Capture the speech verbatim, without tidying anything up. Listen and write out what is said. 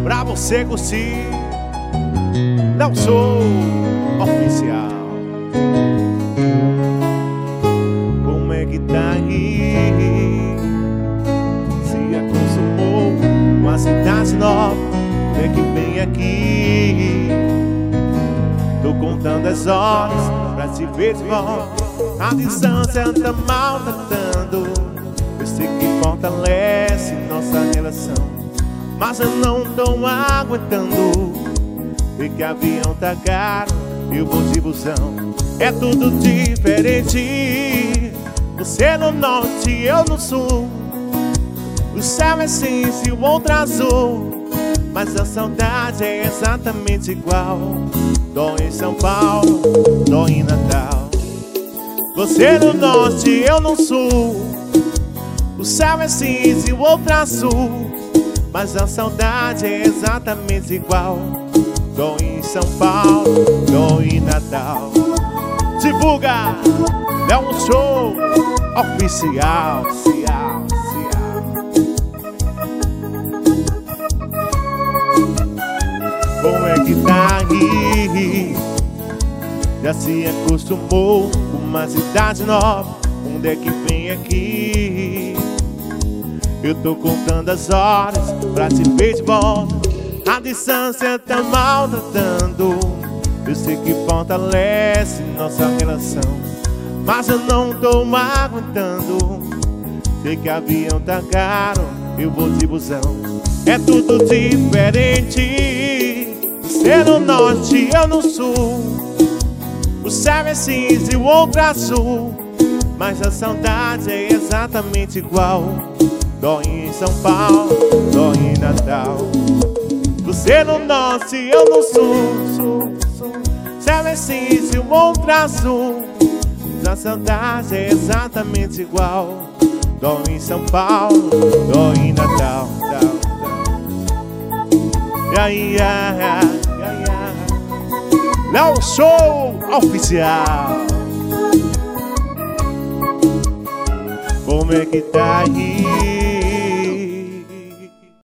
pra você curtir. Não sou oficial. Como é que tá aí? Se acostumou com a cidade nova, é que vem aqui. Tô contando as horas pra te ver de volta. A distância tá maltratando. Eu sei que fortalece nossa relação, mas eu não tô aguentando. Ver que avião tá caro, eu vou de busão. É tudo diferente. Você no norte, eu no sul. O céu é cinza e o outro azul, mas a saudade é exatamente igual. Dói em São Paulo, dói em Natal. Você no norte, eu no sul. O céu é cinza e o outro azul, mas a saudade é exatamente igual. Dói em São Paulo, dói em Natal. Divulga, é um show oficial, oficial, oficial. Como é que tá aí? Já se acostumou com uma cidade nova, onde é que vem aqui? Eu tô contando as horas pra te ver de volta. A distância tá maltratando. Eu sei que fortalece nossa relação, mas eu não tô aguentando. Sei que avião tá caro, eu vou de busão. É tudo diferente. Você no norte, eu no sul. O céu é cinza e o outro azul, mas a saudade é exatamente igual. Dói em São Paulo, dói em Natal. Você no norte, eu no sul, sul, sul. Céu é cinza e o outro azul, mas a saudade é exatamente igual. Dói em São Paulo, dói em Natal, Natal, Natal. Yeah, yeah, yeah, yeah. Não sou oficial. Como é que tá aí?